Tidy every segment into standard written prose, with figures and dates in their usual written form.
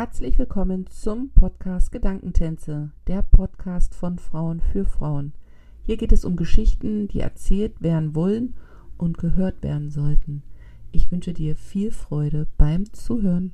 Herzlich willkommen zum Podcast Gedankentänze, der Podcast von Frauen für Frauen. Hier geht es um Geschichten, die erzählt werden wollen und gehört werden sollten. Ich wünsche dir viel Freude beim Zuhören.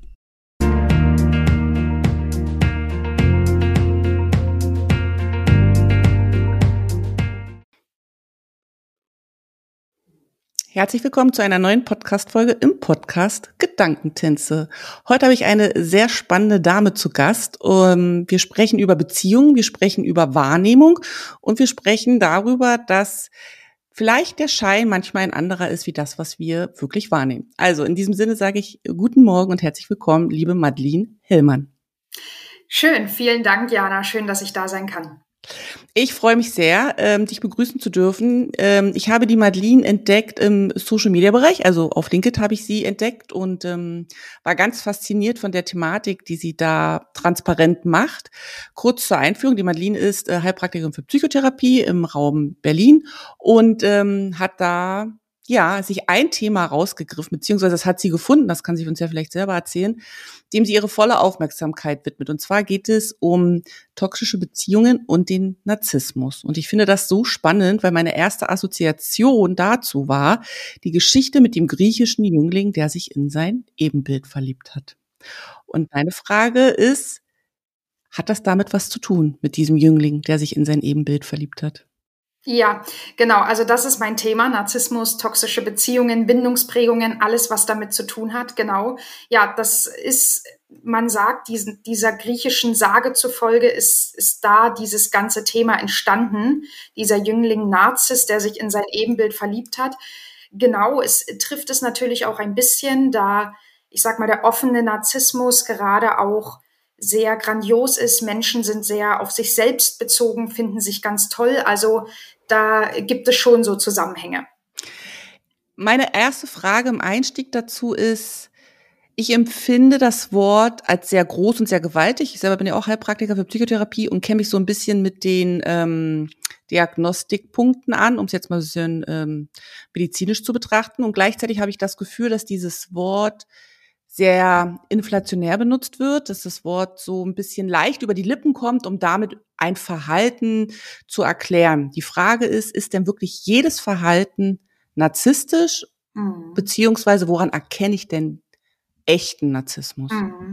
Herzlich willkommen zu einer neuen Podcast-Folge im Podcast Gedankentänze. Heute habe ich eine sehr spannende Dame zu Gast. Wir sprechen über Beziehungen, wir sprechen über Wahrnehmung und wir sprechen darüber, dass vielleicht der Schein manchmal ein anderer ist wie das, was wir wirklich wahrnehmen. Also in diesem Sinne sage ich guten Morgen und herzlich willkommen, liebe Madeleine Hillmann. Schön, vielen Dank, Jana. Schön, dass ich da sein kann. Ich freue mich sehr, dich begrüßen zu dürfen. Ich habe die Madeleine entdeckt im Social-Media-Bereich, also auf LinkedIn habe ich sie entdeckt und war ganz fasziniert von der Thematik, die sie da transparent macht. Kurz zur Einführung, die Madeleine ist Heilpraktikerin für Psychotherapie im Raum Berlin und hat da sich ein Thema rausgegriffen, beziehungsweise das hat sie gefunden, das kann sie uns ja vielleicht selber erzählen, dem sie ihre volle Aufmerksamkeit widmet. Und zwar geht es um toxische Beziehungen und den Narzissmus. Und ich finde das so spannend, weil meine erste Assoziation dazu war die Geschichte mit dem griechischen Jüngling, der sich in sein Ebenbild verliebt hat. Und meine Frage ist, hat das damit was zu tun, mit diesem Jüngling, der sich in sein Ebenbild verliebt hat? Ja, genau. Also das ist mein Thema. Narzissmus, toxische Beziehungen, Bindungsprägungen, alles, was damit zu tun hat. Genau. Ja, das ist, man sagt, dieser griechischen Sage zufolge ist da dieses ganze Thema entstanden. Dieser Jüngling Narziss, der sich in sein Ebenbild verliebt hat. Genau, es trifft es natürlich auch ein bisschen, da, ich sag mal, der offene Narzissmus gerade auch sehr grandios ist. Menschen sind sehr auf sich selbst bezogen, finden sich ganz toll. Also da gibt es schon so Zusammenhänge. Meine erste Frage im Einstieg dazu ist, ich empfinde das Wort als sehr groß und sehr gewaltig. Ich selber bin ja auch Heilpraktiker für Psychotherapie und kenne mich so ein bisschen mit den Diagnostikpunkten an, um es jetzt mal ein bisschen medizinisch zu betrachten. Und gleichzeitig habe ich das Gefühl, dass dieses Wort sehr inflationär benutzt wird, dass das Wort so ein bisschen leicht über die Lippen kommt, um damit ein Verhalten zu erklären. Die Frage ist denn wirklich jedes Verhalten narzisstisch? Beziehungsweise woran erkenne ich denn echten Narzissmus?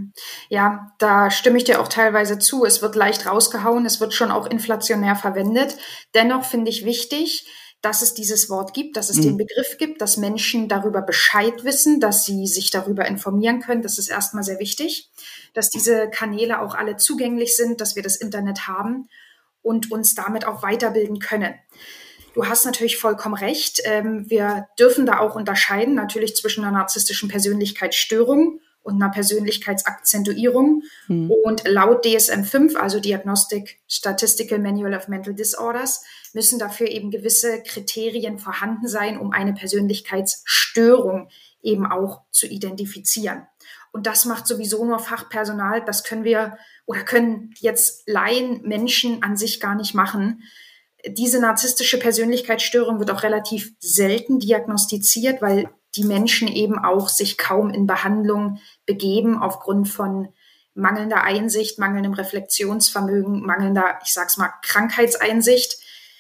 Ja, da stimme ich dir auch teilweise zu. Es wird leicht rausgehauen, es wird schon auch inflationär verwendet. Dennoch finde ich wichtig, dass es dieses Wort gibt, dass es den Begriff gibt, dass Menschen darüber Bescheid wissen, dass sie sich darüber informieren können. Das ist erstmal sehr wichtig, dass diese Kanäle auch alle zugänglich sind, dass wir das Internet haben und uns damit auch weiterbilden können. Du hast natürlich vollkommen recht. Wir dürfen da auch unterscheiden, natürlich zwischen einer narzisstischen Persönlichkeitsstörung und einer Persönlichkeitsakzentuierung. Und laut DSM-5, also Diagnostic Statistical Manual of Mental Disorders, müssen dafür eben gewisse Kriterien vorhanden sein, um eine Persönlichkeitsstörung eben auch zu identifizieren. Und das macht sowieso nur Fachpersonal. Das können wir oder können jetzt Laien, Menschen an sich gar nicht machen. Diese narzisstische Persönlichkeitsstörung wird auch relativ selten diagnostiziert, weil die Menschen eben auch sich kaum in Behandlung begeben aufgrund von mangelnder Einsicht, mangelndem Reflexionsvermögen, mangelnder, ich sag's mal, Krankheitseinsicht.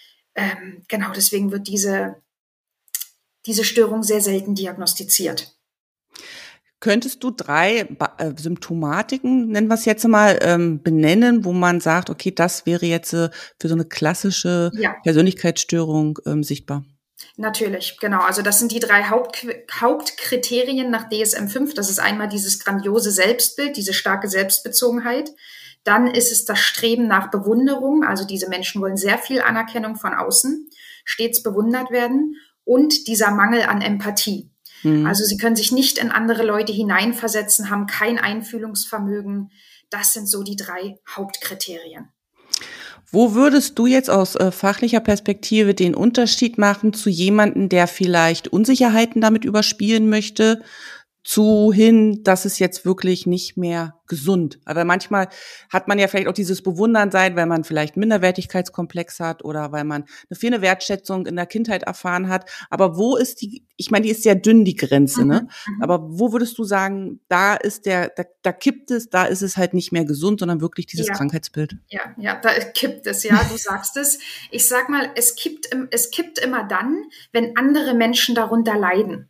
Genau, deswegen wird diese Störung sehr selten diagnostiziert. Könntest du 3 Symptomatiken, nennen wir es jetzt mal, benennen, wo man sagt, okay, das wäre jetzt für so eine klassische Persönlichkeitsstörung sichtbar? Natürlich, genau. Also das sind die 3 Hauptkriterien nach DSM-5. Das ist einmal dieses grandiose Selbstbild, diese starke Selbstbezogenheit. Dann ist es das Streben nach Bewunderung. Also diese Menschen wollen sehr viel Anerkennung von außen, stets bewundert werden. Und dieser Mangel an Empathie. Also sie können sich nicht in andere Leute hineinversetzen, haben kein Einfühlungsvermögen. Das sind so die 3 Hauptkriterien. Wo würdest du jetzt aus fachlicher Perspektive den Unterschied machen zu jemandem, der vielleicht Unsicherheiten damit überspielen möchte, hin, dass es jetzt wirklich nicht mehr gesund. Aber manchmal hat man ja vielleicht auch dieses Bewundernsein, weil man vielleicht einen Minderwertigkeitskomplex hat oder weil man eine fehlende Wertschätzung in der Kindheit erfahren hat. Aber wo ist ich meine, die ist sehr dünn, die Grenze, ne? Aber wo würdest du sagen, da kippt es, da ist es halt nicht mehr gesund, sondern wirklich dieses Krankheitsbild? Ja, da kippt es, ja, du sagst es. Ich sag mal, es kippt immer dann, wenn andere Menschen darunter leiden.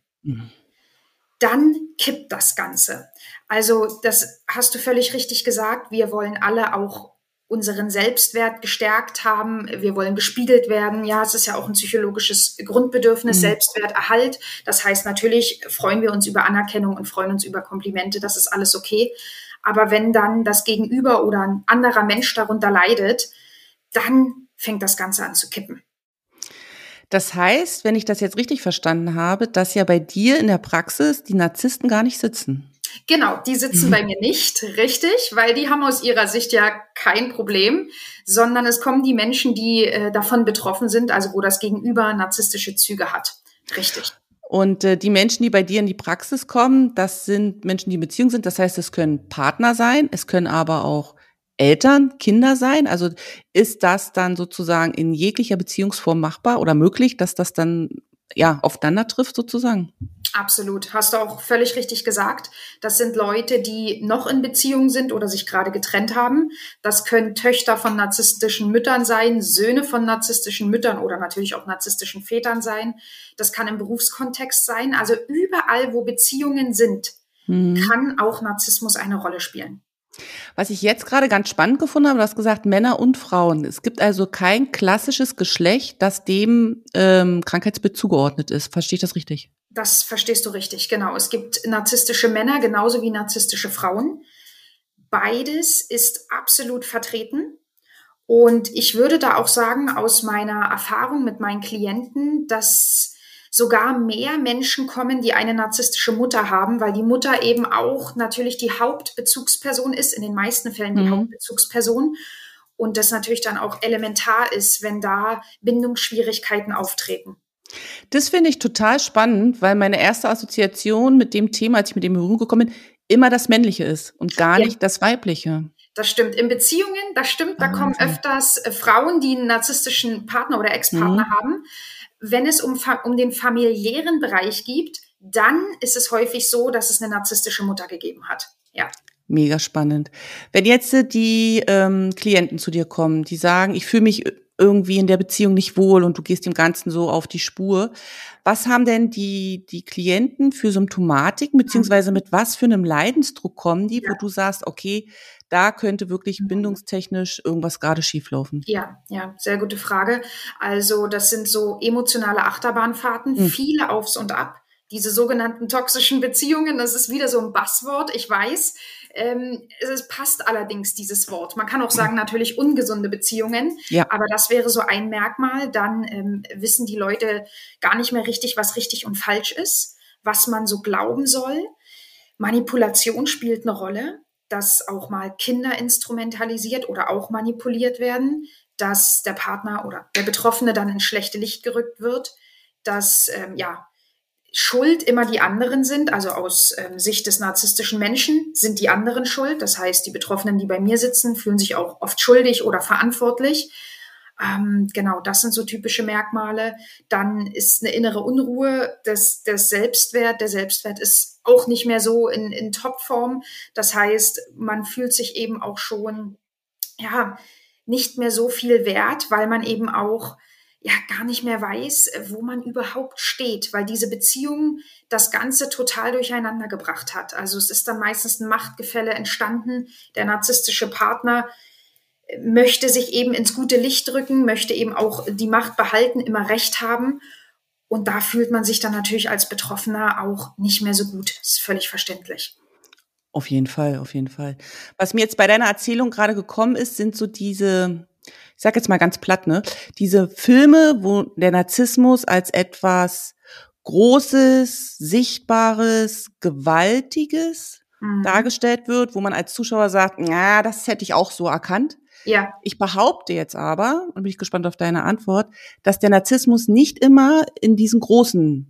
Dann kippt das Ganze. Also das hast du völlig richtig gesagt. Wir wollen alle auch unseren Selbstwert gestärkt haben. Wir wollen gespiegelt werden. Ja, es ist ja auch ein psychologisches Grundbedürfnis, Selbstwerterhalt. Das heißt, natürlich freuen wir uns über Anerkennung und freuen uns über Komplimente. Das ist alles okay. Aber wenn dann das Gegenüber oder ein anderer Mensch darunter leidet, dann fängt das Ganze an zu kippen. Das heißt, wenn ich das jetzt richtig verstanden habe, dass ja bei dir in der Praxis die Narzissten gar nicht sitzen. Genau, die sitzen bei mir nicht, richtig, weil die haben aus ihrer Sicht ja kein Problem, sondern es kommen die Menschen, die davon betroffen sind, also wo das Gegenüber narzisstische Züge hat. Richtig. Und die Menschen, die bei dir in die Praxis kommen, das sind Menschen, die in Beziehung sind. Das heißt, es können Partner sein, es können aber auch Eltern, Kinder sein? Also ist das dann sozusagen in jeglicher Beziehungsform machbar oder möglich, dass das dann aufeinander trifft sozusagen? Absolut, hast du auch völlig richtig gesagt. Das sind Leute, die noch in Beziehung sind oder sich gerade getrennt haben. Das können Töchter von narzisstischen Müttern sein, Söhne von narzisstischen Müttern oder natürlich auch narzisstischen Vätern sein. Das kann im Berufskontext sein. Also überall, wo Beziehungen sind, kann auch Narzissmus eine Rolle spielen. Was ich jetzt gerade ganz spannend gefunden habe, du hast gesagt, Männer und Frauen. Es gibt also kein klassisches Geschlecht, das dem Krankheitsbild zugeordnet ist. Verstehe ich das richtig? Das verstehst du richtig, genau. Es gibt narzisstische Männer genauso wie narzisstische Frauen. Beides ist absolut vertreten. Und ich würde da auch sagen, aus meiner Erfahrung mit meinen Klienten, dass sogar mehr Menschen kommen, die eine narzisstische Mutter haben, weil die Mutter eben auch natürlich die Hauptbezugsperson ist, in den meisten Fällen die Hauptbezugsperson. Und das natürlich dann auch elementar ist, wenn da Bindungsschwierigkeiten auftreten. Das finde ich total spannend, weil meine erste Assoziation mit dem Thema, als ich mit dem in Berührung gekommen bin, immer das Männliche ist und gar nicht das Weibliche. Das stimmt. In Beziehungen, das stimmt, da kommen öfters Frauen, die einen narzisstischen Partner oder Ex-Partner haben. Wenn es um den familiären Bereich geht, dann ist es häufig so, dass es eine narzisstische Mutter gegeben hat. Ja. Mega spannend. Wenn jetzt die Klienten zu dir kommen, die sagen, ich fühle mich irgendwie in der Beziehung nicht wohl und du gehst dem Ganzen so auf die Spur. Was haben denn die Klienten für Symptomatiken, beziehungsweise mit was für einem Leidensdruck kommen die, wo du sagst, okay, da könnte wirklich bindungstechnisch irgendwas gerade schieflaufen? Ja, sehr gute Frage. Also das sind so emotionale Achterbahnfahrten, viele Aufs und Ab. Diese sogenannten toxischen Beziehungen, das ist wieder so ein Buzzword, ich weiß. Es passt allerdings, dieses Wort. Man kann auch sagen, natürlich ungesunde Beziehungen, aber das wäre so ein Merkmal. Dann wissen die Leute gar nicht mehr richtig, was richtig und falsch ist, was man so glauben soll. Manipulation spielt eine Rolle, dass auch mal Kinder instrumentalisiert oder auch manipuliert werden, dass der Partner oder der Betroffene dann ins schlechte Licht gerückt wird, dass Schuld immer die anderen sind, also aus Sicht des narzisstischen Menschen sind die anderen schuld. Das heißt, die Betroffenen, die bei mir sitzen, fühlen sich auch oft schuldig oder verantwortlich. Genau, das sind so typische Merkmale. Dann ist eine innere Unruhe, der Selbstwert ist auch nicht mehr so in Topform. Das heißt, man fühlt sich eben auch schon nicht mehr so viel wert, weil man eben auch gar nicht mehr weiß, wo man überhaupt steht, weil diese Beziehung das Ganze total durcheinander gebracht hat. Also es ist dann meistens ein Machtgefälle entstanden. Der narzisstische Partner möchte sich eben ins gute Licht rücken, möchte eben auch die Macht behalten, immer Recht haben. Und da fühlt man sich dann natürlich als Betroffener auch nicht mehr so gut. Das ist völlig verständlich. Auf jeden Fall, auf jeden Fall. Was mir jetzt bei deiner Erzählung gerade gekommen ist, sind so diese, ich sag jetzt mal ganz platt, ne, diese Filme, wo der Narzissmus als etwas Großes, Sichtbares, Gewaltiges dargestellt wird, wo man als Zuschauer sagt, ja, das hätte ich auch so erkannt. Ja. Ich behaupte jetzt aber, und bin ich gespannt auf deine Antwort, dass der Narzissmus nicht immer in diesen großen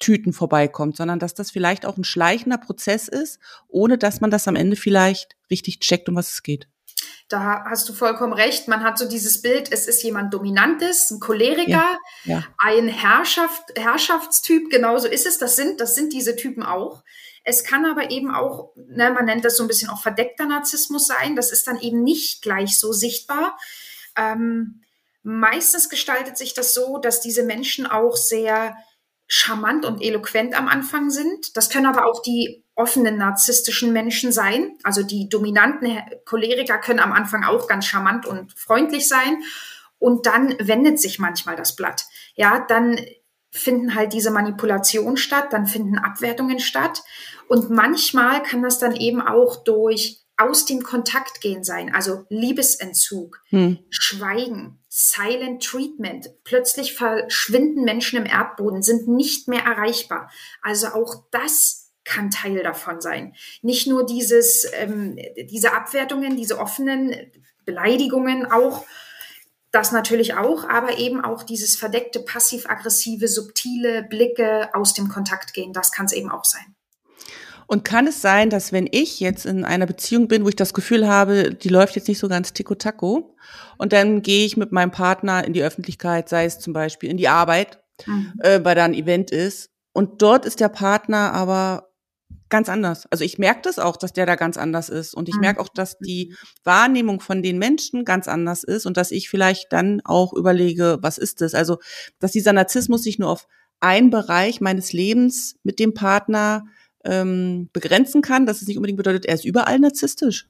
Tüten vorbeikommt, sondern dass das vielleicht auch ein schleichender Prozess ist, ohne dass man das am Ende vielleicht richtig checkt, um was es geht. Da hast du vollkommen recht. Man hat so dieses Bild, es ist jemand Dominantes, ein Choleriker, ein Herrschaftstyp, genauso ist es. Das sind diese Typen auch. Es kann aber eben auch, man nennt das so ein bisschen auch verdeckter Narzissmus sein. Das ist dann eben nicht gleich so sichtbar. Meistens gestaltet sich das so, dass diese Menschen auch sehr charmant und eloquent am Anfang sind. Das können aber auch die offenen narzisstischen Menschen sein. Also die dominanten Choleriker können am Anfang auch ganz charmant und freundlich sein. Und dann wendet sich manchmal das Blatt. Ja, dann finden halt diese Manipulationen statt, dann finden Abwertungen statt. Und manchmal kann das dann eben auch durch aus dem Kontakt gehen sein, also Liebesentzug, Schweigen, Silent Treatment. Plötzlich verschwinden Menschen im Erdboden, sind nicht mehr erreichbar. Also auch das kann Teil davon sein. Nicht nur diese Abwertungen, diese offenen Beleidigungen auch, das natürlich auch, aber eben auch dieses verdeckte, passiv-aggressive, subtile Blicke aus dem Kontakt gehen. Das kann es eben auch sein. Und kann es sein, dass wenn ich jetzt in einer Beziehung bin, wo ich das Gefühl habe, die läuft jetzt nicht so ganz Tico-Taco, und dann gehe ich mit meinem Partner in die Öffentlichkeit, sei es zum Beispiel in die Arbeit, weil da ein Event ist, und dort ist der Partner aber ganz anders. Also ich merke das auch, dass der da ganz anders ist, und ich merke auch, dass die Wahrnehmung von den Menschen ganz anders ist und dass ich vielleicht dann auch überlege, was ist das? Also dass dieser Narzissmus sich nur auf einen Bereich meines Lebens mit dem Partner begrenzen kann, dass es nicht unbedingt bedeutet, er ist überall narzisstisch.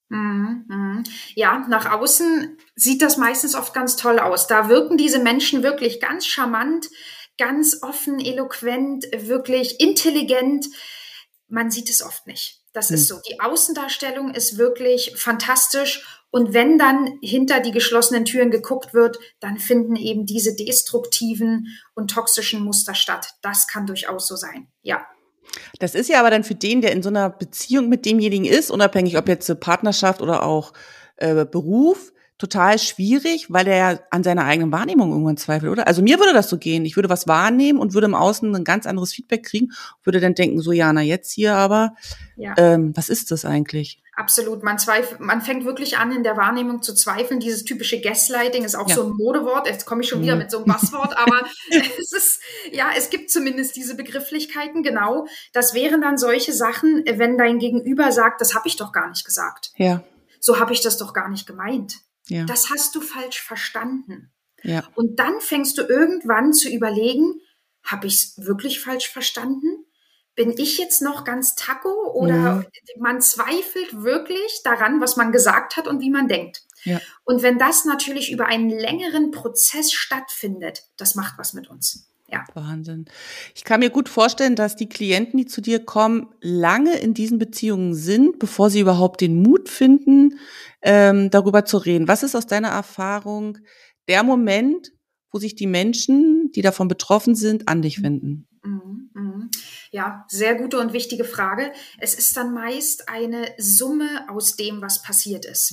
Ja, nach außen sieht das meistens oft ganz toll aus. Da wirken diese Menschen wirklich ganz charmant, ganz offen, eloquent, wirklich intelligent. Man sieht es oft nicht. Das ist so. Die Außendarstellung ist wirklich fantastisch. Und wenn dann hinter die geschlossenen Türen geguckt wird, dann finden eben diese destruktiven und toxischen Muster statt. Das kann durchaus so sein, ja. Das ist ja aber dann für den, der in so einer Beziehung mit demjenigen ist, unabhängig ob jetzt Partnerschaft oder auch Beruf, total schwierig, weil der ja an seiner eigenen Wahrnehmung irgendwann zweifelt, oder? Also mir würde das so gehen. Ich würde was wahrnehmen und würde im Außen ein ganz anderes Feedback kriegen, würde dann denken, so Jana, jetzt hier aber, was ist das eigentlich? Absolut. Man fängt wirklich an, in der Wahrnehmung zu zweifeln. Dieses typische Gaslighting ist auch so ein Modewort. Jetzt komme ich schon wieder mit so einem Buzzword, aber es gibt zumindest diese Begrifflichkeiten, genau. Das wären dann solche Sachen, wenn dein Gegenüber sagt, das habe ich doch gar nicht gesagt. Ja. So habe ich das doch gar nicht gemeint. Ja. Das hast du falsch verstanden. Ja. Und dann fängst du irgendwann zu überlegen, habe ich es wirklich falsch verstanden? Bin ich jetzt noch ganz Taco oder man zweifelt wirklich daran, was man gesagt hat und wie man denkt. Ja. Und wenn das natürlich über einen längeren Prozess stattfindet, das macht was mit uns. Ja. Wahnsinn. Ich kann mir gut vorstellen, dass die Klienten, die zu dir kommen, lange in diesen Beziehungen sind, bevor sie überhaupt den Mut finden, darüber zu reden. Was ist aus deiner Erfahrung der Moment, wo sich die Menschen, die davon betroffen sind, an dich wenden? Ja, sehr gute und wichtige Frage. Es ist dann meist eine Summe aus dem, was passiert ist.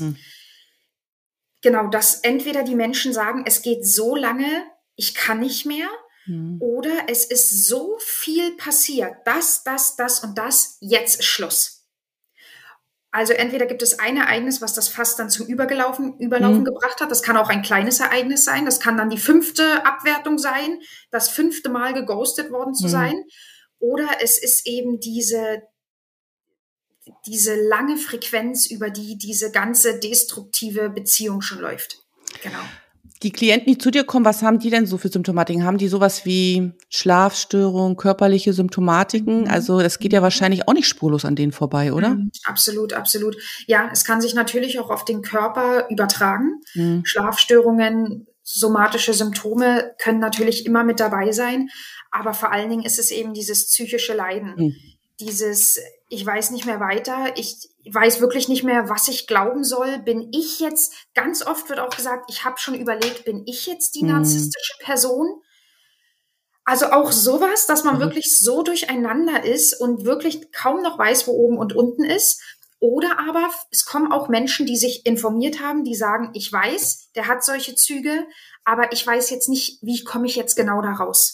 Genau, dass entweder die Menschen sagen, es geht so lange, ich kann nicht mehr, oder es ist so viel passiert, das und das, jetzt ist Schluss. Also entweder gibt es ein Ereignis, was das Fass dann zum Überlaufen gebracht hat. Das kann auch ein kleines Ereignis sein. Das kann dann die 5. Abwertung sein, das 5. Mal geghostet worden zu sein. Oder es ist eben diese lange Frequenz, über die diese ganze destruktive Beziehung schon läuft. Genau. Die Klienten, die zu dir kommen, was haben die denn so für Symptomatiken? Haben die sowas wie Schlafstörungen, körperliche Symptomatiken? Also das geht ja wahrscheinlich auch nicht spurlos an denen vorbei, oder? Absolut, absolut. Ja, es kann sich natürlich auch auf den Körper übertragen. Schlafstörungen, somatische Symptome können natürlich immer mit dabei sein. Aber vor allen Dingen ist es eben dieses psychische Leiden. Dieses, ich weiß nicht mehr weiter, ich weiß wirklich nicht mehr, was ich glauben soll. Bin ich jetzt, ganz oft wird auch gesagt, ich habe schon überlegt, bin ich jetzt die narzisstische Person? Also auch sowas, dass man wirklich so durcheinander ist und wirklich kaum noch weiß, wo oben und unten ist. Oder aber es kommen auch Menschen, die sich informiert haben, die sagen, ich weiß, der hat solche Züge, aber ich weiß jetzt nicht, wie komme ich jetzt genau da raus.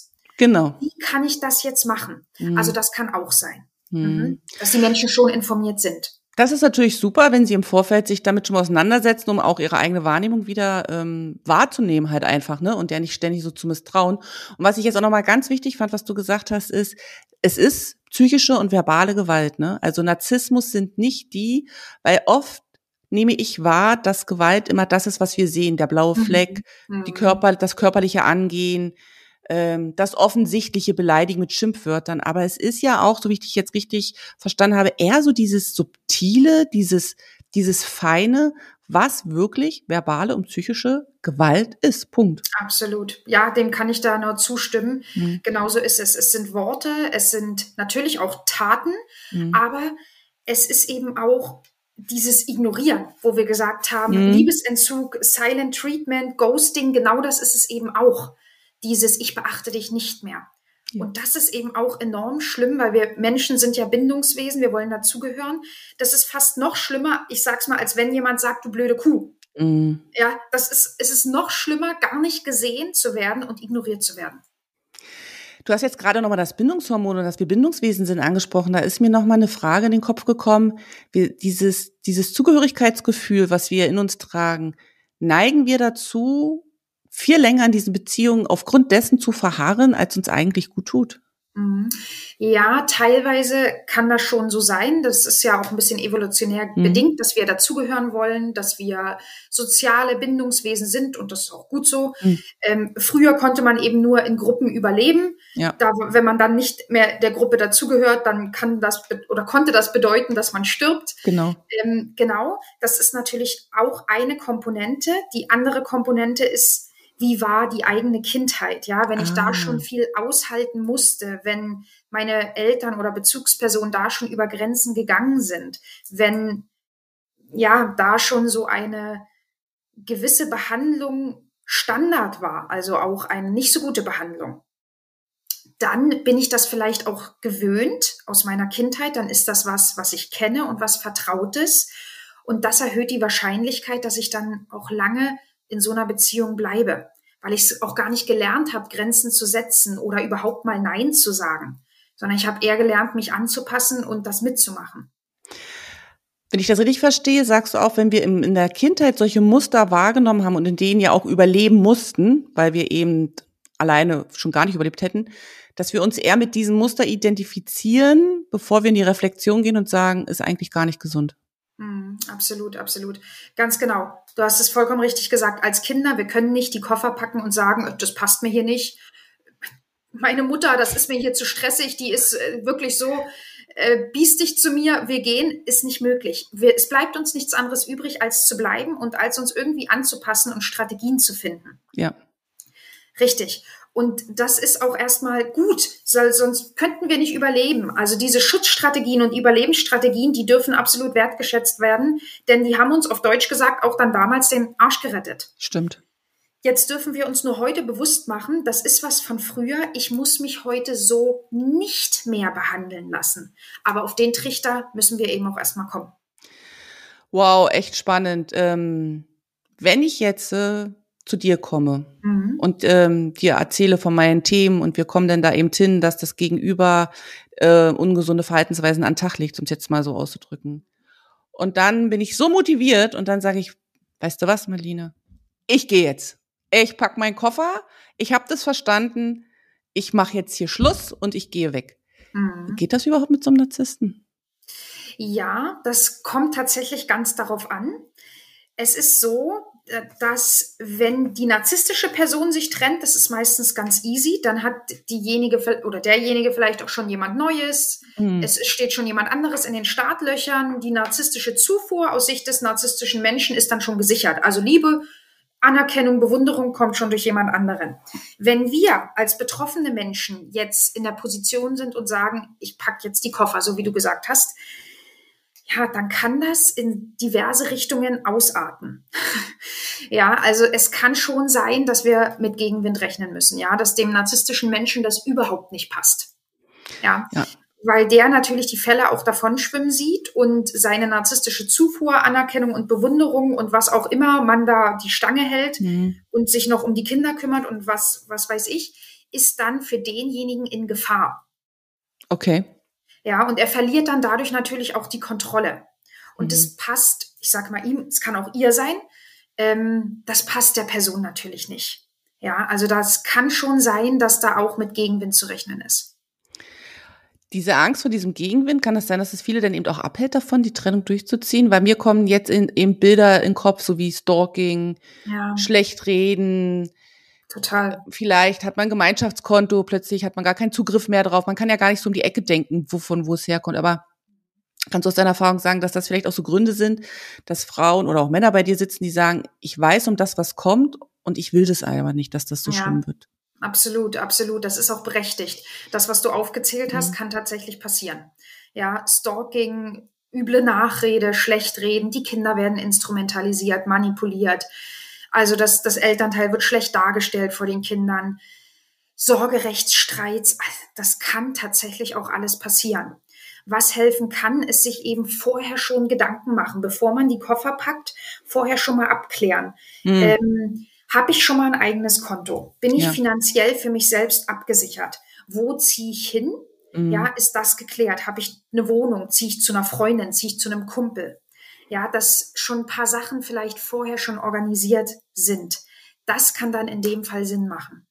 Genau. Wie kann ich das jetzt machen? Mhm. Also das kann auch sein, dass die Menschen schon informiert sind. Das ist natürlich super, wenn Sie im Vorfeld sich damit schon mal auseinandersetzen, um auch Ihre eigene Wahrnehmung wieder wahrzunehmen halt einfach, ne, und der nicht ständig so zu misstrauen. Und was ich jetzt auch nochmal ganz wichtig fand, was du gesagt hast, ist, es ist psychische und verbale Gewalt, ne? Also Narzissmus sind nicht die, weil oft nehme ich wahr, dass Gewalt immer das ist, was wir sehen, der blaue Fleck, das körperliche Angehen, das offensichtliche Beleidigen mit Schimpfwörtern. Aber es ist ja auch, so wie ich dich jetzt richtig verstanden habe, eher so dieses Subtile, dieses Feine, was wirklich verbale und psychische Gewalt ist. Punkt. Absolut. Ja, dem kann ich da nur zustimmen. Genauso ist es. Es sind Worte, es sind natürlich auch Taten, aber es ist eben auch dieses Ignorieren, wo wir gesagt haben, Liebesentzug, Silent Treatment, Ghosting, genau das ist es eben auch. Dieses Ich beachte dich nicht mehr. Ja. Und das ist eben auch enorm schlimm, weil wir Menschen sind ja Bindungswesen, wir wollen dazugehören. Das ist fast noch schlimmer, ich sag's mal, als wenn jemand sagt, du blöde Kuh. Ja, es ist noch schlimmer, gar nicht gesehen zu werden und ignoriert zu werden. Du hast jetzt gerade nochmal das Bindungshormon und dass wir Bindungswesen sind angesprochen. Da ist mir nochmal eine Frage in den Kopf gekommen. Dieses Zugehörigkeitsgefühl, was wir in uns tragen, neigen wir dazu, viel länger in diesen Beziehungen aufgrund dessen zu verharren, als uns eigentlich gut tut? Ja, teilweise kann das schon so sein. Das ist ja auch ein bisschen evolutionär bedingt, dass wir dazugehören wollen, dass wir soziale Bindungswesen sind und das ist auch gut so. Früher konnte man eben nur in Gruppen überleben. Ja. Wenn man dann nicht mehr der Gruppe dazugehört, dann konnte das bedeuten, dass man stirbt. Genau. Genau. Das ist natürlich auch eine Komponente. Die andere Komponente ist, wie war die eigene Kindheit, ja, wenn ich da schon viel aushalten musste, wenn meine Eltern oder Bezugspersonen da schon über Grenzen gegangen sind, wenn ja da schon so eine gewisse Behandlung Standard war, also auch eine nicht so gute Behandlung, dann bin ich das vielleicht auch gewöhnt aus meiner Kindheit, dann ist das was ich kenne und was Vertrautes und das erhöht die Wahrscheinlichkeit, dass ich dann auch lange in so einer Beziehung bleibe, weil ich es auch gar nicht gelernt habe, Grenzen zu setzen oder überhaupt mal Nein zu sagen, sondern ich habe eher gelernt, mich anzupassen und das mitzumachen. Wenn ich das richtig verstehe, sagst du auch, wenn wir in der Kindheit solche Muster wahrgenommen haben und in denen ja auch überleben mussten, weil wir eben alleine schon gar nicht überlebt hätten, dass wir uns eher mit diesem Muster identifizieren, bevor wir in die Reflexion gehen und sagen, ist eigentlich gar nicht gesund. Absolut, absolut. Ganz genau. Du hast es vollkommen richtig gesagt. Als Kinder, wir können nicht die Koffer packen und sagen, das passt mir hier nicht. Meine Mutter, das ist mir hier zu stressig, die ist wirklich so biestig zu mir. Wir gehen, ist nicht möglich. Es bleibt uns nichts anderes übrig, als zu bleiben und als uns irgendwie anzupassen und Strategien zu finden. Ja. Richtig. Und das ist auch erstmal gut, sonst könnten wir nicht überleben. Also diese Schutzstrategien und Überlebensstrategien, die dürfen absolut wertgeschätzt werden, denn die haben uns auf Deutsch gesagt auch dann damals den Arsch gerettet. Stimmt. Jetzt dürfen wir uns nur heute bewusst machen, das ist was von früher, ich muss mich heute so nicht mehr behandeln lassen. Aber auf den Trichter müssen wir eben auch erstmal kommen. Wow, echt spannend. Wenn ich jetzt zu dir komme und dir erzähle von meinen Themen und wir kommen dann da eben hin, dass das Gegenüber ungesunde Verhaltensweisen an den Tag legt, um es jetzt mal so auszudrücken. Und dann bin ich so motiviert und dann sage ich, weißt du was, Marlene, ich gehe jetzt. Ich pack meinen Koffer, ich habe das verstanden, ich mache jetzt hier Schluss und ich gehe weg. Geht das überhaupt mit so einem Narzissten? Ja, das kommt tatsächlich ganz darauf an. Es ist so, dass wenn die narzisstische Person sich trennt, das ist meistens ganz easy, dann hat diejenige oder derjenige vielleicht auch schon jemand Neues, es steht schon jemand anderes in den Startlöchern, die narzisstische Zufuhr aus Sicht des narzisstischen Menschen ist dann schon gesichert. Also Liebe, Anerkennung, Bewunderung kommt schon durch jemand anderen. Wenn wir als betroffene Menschen jetzt in der Position sind und sagen, ich packe jetzt die Koffer, so wie du gesagt hast, ja, dann kann das in diverse Richtungen ausarten. Ja, also es kann schon sein, dass wir mit Gegenwind rechnen müssen, ja, dass dem narzisstischen Menschen das überhaupt nicht passt. Ja. Weil der natürlich die Fälle auch davon schwimmen sieht und seine narzisstische Zufuhr, Anerkennung und Bewunderung und was auch immer man da die Stange hält und sich noch um die Kinder kümmert und was weiß ich, ist dann für denjenigen in Gefahr. Okay. Ja, und er verliert dann dadurch natürlich auch die Kontrolle. Und das passt, ich sag mal ihm, es kann auch ihr sein, das passt der Person natürlich nicht. Ja, also das kann schon sein, dass da auch mit Gegenwind zu rechnen ist. Diese Angst vor diesem Gegenwind, kann das sein, dass es viele dann eben auch abhält davon, die Trennung durchzuziehen? Weil mir kommen jetzt eben Bilder in den Kopf, so wie Stalking, schlecht reden. Total. Vielleicht hat man ein Gemeinschaftskonto, plötzlich hat man gar keinen Zugriff mehr drauf. Man kann ja gar nicht so um die Ecke denken, wo es herkommt. Aber kannst du aus deiner Erfahrung sagen, dass das vielleicht auch so Gründe sind, dass Frauen oder auch Männer bei dir sitzen, die sagen, ich weiß um das, was kommt und ich will das aber nicht, dass das so schlimm wird? Absolut, absolut. Das ist auch berechtigt. Das, was du aufgezählt hast, kann tatsächlich passieren. Ja, Stalking, üble Nachrede, Schlechtreden, die Kinder werden instrumentalisiert, manipuliert. Also das Elternteil wird schlecht dargestellt vor den Kindern. Sorgerechtsstreits, das kann tatsächlich auch alles passieren. Was helfen kann, ist sich eben vorher schon Gedanken machen, bevor man die Koffer packt, vorher schon mal abklären. Habe ich schon mal ein eigenes Konto? Bin ich finanziell für mich selbst abgesichert? Wo ziehe ich hin? Ja, ist das geklärt? Habe ich eine Wohnung? Ziehe ich zu einer Freundin? Ziehe ich zu einem Kumpel? Ja, dass schon ein paar Sachen vielleicht vorher schon organisiert sind. Das kann dann in dem Fall Sinn machen.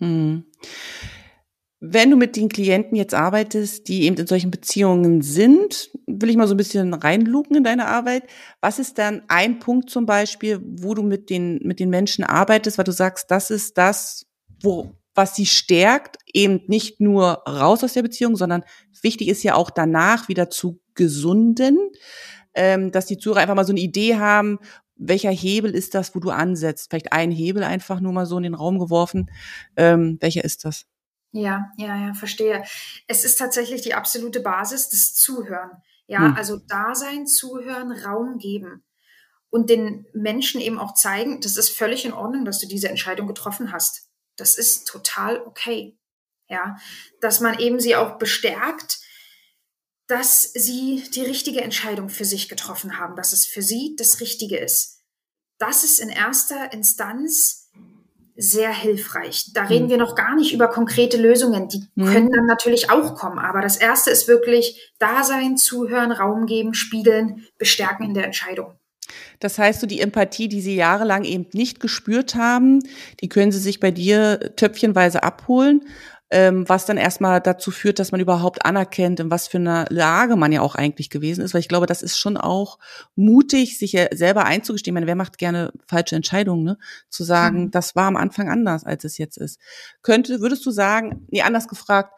Wenn du mit den Klienten jetzt arbeitest, die eben in solchen Beziehungen sind, will ich mal so ein bisschen reinluken in deine Arbeit. Was ist dann ein Punkt zum Beispiel, wo du mit den Menschen arbeitest, weil du sagst, das ist das, was sie stärkt, eben nicht nur raus aus der Beziehung, sondern wichtig ist ja auch danach wieder zu gesunden, dass die Zuhörer einfach mal so eine Idee haben, welcher Hebel ist das, wo du ansetzt? Vielleicht ein Hebel einfach nur mal so in den Raum geworfen. Welcher ist das? Ja, verstehe. Es ist tatsächlich die absolute Basis, das Zuhören. Ja, also Dasein, Zuhören, Raum geben und den Menschen eben auch zeigen, das ist völlig in Ordnung, dass du diese Entscheidung getroffen hast. Das ist total okay. Ja, dass man eben sie auch bestärkt, dass sie die richtige Entscheidung für sich getroffen haben, dass es für sie das Richtige ist. Das ist in erster Instanz sehr hilfreich. Da reden wir noch gar nicht über konkrete Lösungen. Die können dann natürlich auch kommen. Aber das Erste ist wirklich Dasein, Zuhören, Raum geben, spiegeln, bestärken in der Entscheidung. Das heißt, so die Empathie, die sie jahrelang eben nicht gespürt haben, die können sie sich bei dir töpfchenweise abholen, was dann erstmal dazu führt, dass man überhaupt anerkennt, in was für einer Lage man ja auch eigentlich gewesen ist. Weil ich glaube, das ist schon auch mutig, sich ja selber einzugestehen. Ich meine, wer macht gerne falsche Entscheidungen, ne? Zu sagen, das war am Anfang anders, als es jetzt ist. Würdest du sagen, anders gefragt,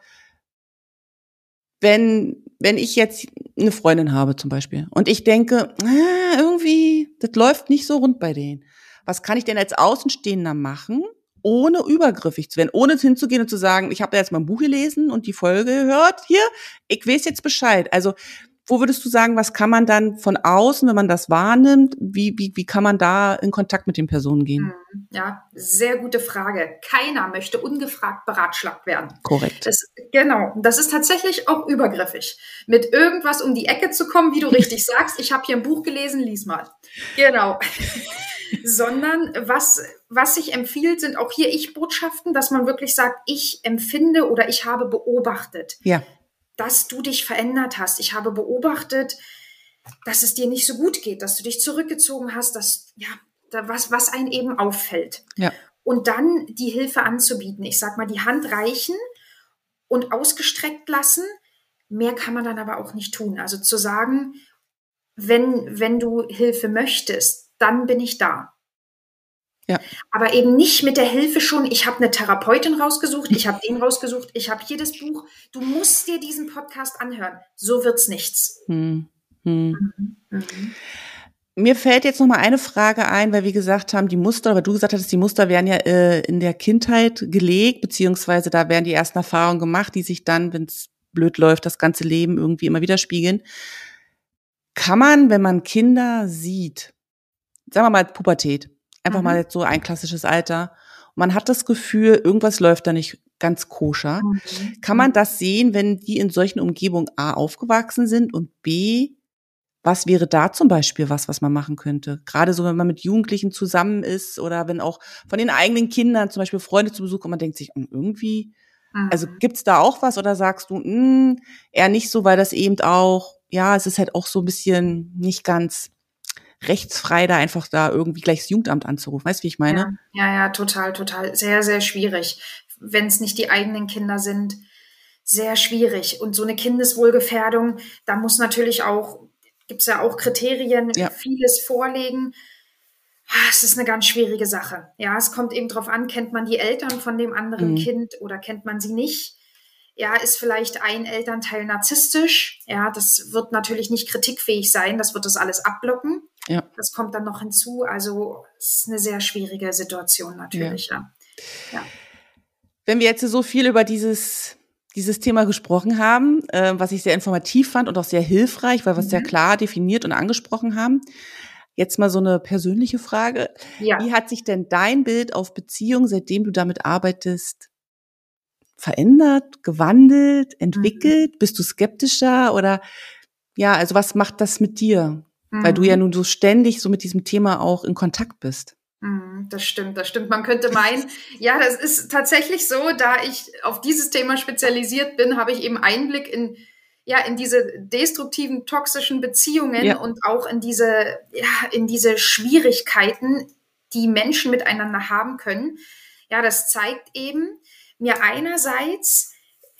wenn ich jetzt eine Freundin habe zum Beispiel und ich denke, irgendwie, das läuft nicht so rund bei denen. Was kann ich denn als Außenstehender machen, ohne übergriffig zu werden, ohne hinzugehen und zu sagen, ich habe jetzt mal ein Buch gelesen und die Folge gehört, hier, ich weiß jetzt Bescheid. Also wo würdest du sagen, was kann man dann von außen, wenn man das wahrnimmt, wie kann man da in Kontakt mit den Personen gehen? Ja, sehr gute Frage. Keiner möchte ungefragt beratschlagt werden. Korrekt. Das ist tatsächlich auch übergriffig. Mit irgendwas um die Ecke zu kommen, wie du richtig sagst, ich habe hier ein Buch gelesen, lies mal. Genau. Sondern was sich empfiehlt, sind auch hier Ich-Botschaften, dass man wirklich sagt, ich empfinde oder ich habe beobachtet. Ja. Dass du dich verändert hast. Ich habe beobachtet, dass es dir nicht so gut geht, dass du dich zurückgezogen hast, was einen eben auffällt. Ja. Und dann die Hilfe anzubieten. Ich sag mal, die Hand reichen und ausgestreckt lassen. Mehr kann man dann aber auch nicht tun. Also zu sagen, wenn du Hilfe möchtest, dann bin ich da. Ja. Aber eben nicht mit der Hilfe schon, ich habe eine Therapeutin rausgesucht, ich habe den rausgesucht, ich habe hier das Buch. Du musst dir diesen Podcast anhören. So wird's nichts. Mir fällt jetzt noch mal eine Frage ein, weil wir gesagt haben, weil du gesagt hattest, die Muster werden ja in der Kindheit gelegt, beziehungsweise da werden die ersten Erfahrungen gemacht, die sich dann, wenn es blöd läuft, das ganze Leben irgendwie immer widerspiegeln. Kann man, wenn man Kinder sieht, sagen wir mal Pubertät, einfach mal jetzt so ein klassisches Alter, und man hat das Gefühl, irgendwas läuft da nicht ganz koscher, kann man das sehen, wenn die in solchen Umgebungen A aufgewachsen sind und B Was wäre da zum Beispiel was man machen könnte? Gerade so, wenn man mit Jugendlichen zusammen ist oder wenn auch von den eigenen Kindern zum Beispiel Freunde zu Besuch kommen, man denkt sich, irgendwie, also gibt's da auch was oder sagst du, eher nicht so, weil das eben auch, ja, es ist halt auch so ein bisschen nicht ganz rechtsfrei, da einfach da irgendwie gleich das Jugendamt anzurufen. Weißt du, wie ich meine? Ja, total. Sehr, sehr schwierig. Wenn es nicht die eigenen Kinder sind, sehr schwierig. Und so eine Kindeswohlgefährdung, da muss natürlich auch, gibt's ja auch Kriterien, vieles vorlegen. Es ist eine ganz schwierige Sache. Ja, es kommt eben drauf an, kennt man die Eltern von dem anderen Kind oder kennt man sie nicht? Ja, ist vielleicht ein Elternteil narzisstisch? Ja, das wird natürlich nicht kritikfähig sein. Das wird das alles abblocken. Ja. Das kommt dann noch hinzu. Also, es ist eine sehr schwierige Situation natürlich, ja. Wenn wir jetzt so viel über dieses Thema gesprochen haben, was ich sehr informativ fand und auch sehr hilfreich, weil wir es sehr klar definiert und angesprochen haben. Jetzt mal so eine persönliche Frage. Ja. Wie hat sich denn dein Bild auf Beziehung, seitdem du damit arbeitest, verändert, gewandelt, entwickelt? Bist du skeptischer oder ja, also was macht das mit dir? Weil du ja nun so ständig so mit diesem Thema auch in Kontakt bist. Das stimmt. Man könnte meinen, ja, das ist tatsächlich so, da ich auf dieses Thema spezialisiert bin, habe ich eben Einblick in diese destruktiven, toxischen Beziehungen und auch in diese Schwierigkeiten, die Menschen miteinander haben können. Ja, das zeigt eben mir einerseits,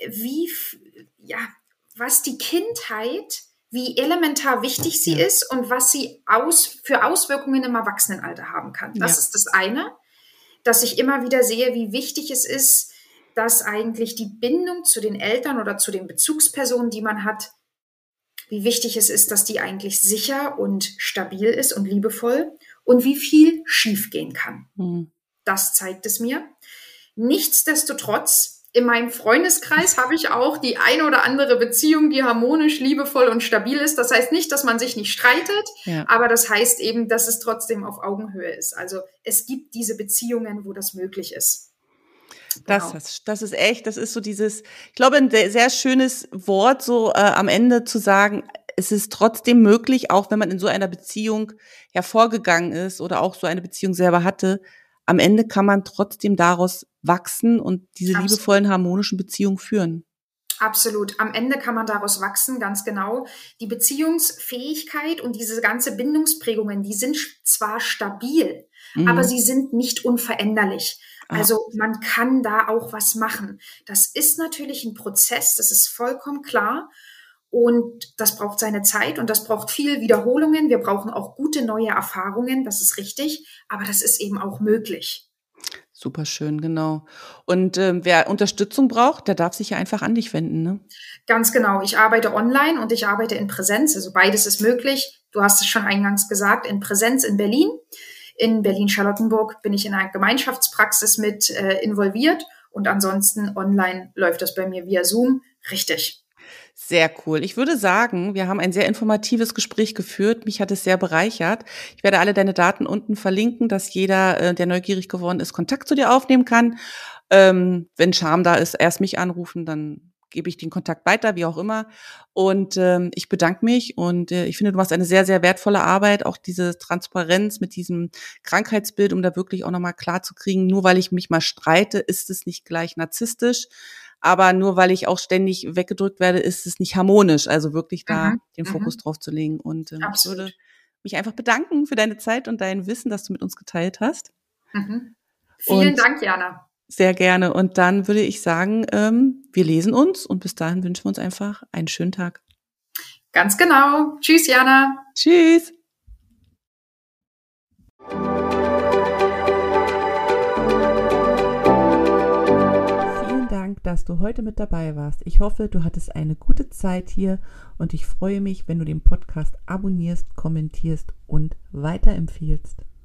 was die Kindheit, wie elementar wichtig sie ist und was sie für Auswirkungen im Erwachsenenalter haben kann. Das ist das eine, dass ich immer wieder sehe, wie wichtig es ist, dass eigentlich die Bindung zu den Eltern oder zu den Bezugspersonen, die man hat, wie wichtig es ist, dass die eigentlich sicher und stabil ist und liebevoll und wie viel schiefgehen kann. Das zeigt es mir. Nichtsdestotrotz, in meinem Freundeskreis habe ich auch die eine oder andere Beziehung, die harmonisch, liebevoll und stabil ist. Das heißt nicht, dass man sich nicht streitet, aber das heißt eben, dass es trotzdem auf Augenhöhe ist. Also es gibt diese Beziehungen, wo das möglich ist. Genau. Das ist echt, das ist so dieses, ich glaube, ein sehr schönes Wort, so am Ende zu sagen, es ist trotzdem möglich, auch wenn man in so einer Beziehung hervorgegangen ist oder auch so eine Beziehung selber hatte, am Ende kann man trotzdem daraus wachsen und diese liebevollen, harmonischen Beziehungen führen. Absolut. Am Ende kann man daraus wachsen, ganz genau. Die Beziehungsfähigkeit und diese ganze Bindungsprägungen, die sind zwar stabil, aber sie sind nicht unveränderlich. Also man kann da auch was machen. Das ist natürlich ein Prozess, das ist vollkommen klar. Und das braucht seine Zeit und das braucht viel Wiederholungen. Wir brauchen auch gute neue Erfahrungen, das ist richtig. Aber das ist eben auch möglich. Super schön, genau. Und wer Unterstützung braucht, der darf sich ja einfach an dich wenden, ne? Ganz genau. Ich arbeite online und ich arbeite in Präsenz. Also beides ist möglich. Du hast es schon eingangs gesagt, in Präsenz in Berlin. In Berlin-Charlottenburg bin ich in einer Gemeinschaftspraxis mit involviert. Und ansonsten online läuft das bei mir via Zoom. Richtig. Sehr cool. Ich würde sagen, wir haben ein sehr informatives Gespräch geführt. Mich hat es sehr bereichert. Ich werde alle deine Daten unten verlinken, dass jeder, der neugierig geworden ist, Kontakt zu dir aufnehmen kann. Wenn Scham da ist, erst mich anrufen, dann gebe ich den Kontakt weiter, wie auch immer. Und ich bedanke mich und ich finde, du machst eine sehr, sehr wertvolle Arbeit, auch diese Transparenz mit diesem Krankheitsbild, um da wirklich auch nochmal klar zu kriegen, nur weil ich mich mal streite, ist es nicht gleich narzisstisch. Aber nur weil ich auch ständig weggedrückt werde, ist es nicht harmonisch. Also wirklich da den Fokus drauf zu legen. Und ich würde mich einfach bedanken für deine Zeit und dein Wissen, das du mit uns geteilt hast. Vielen Dank, Jana. Sehr gerne. Und dann würde ich sagen, wir lesen uns und bis dahin wünschen wir uns einfach einen schönen Tag. Ganz genau. Tschüss, Jana. Tschüss. Dass du heute mit dabei warst. Ich hoffe, du hattest eine gute Zeit hier und ich freue mich, wenn du den Podcast abonnierst, kommentierst und weiterempfiehlst.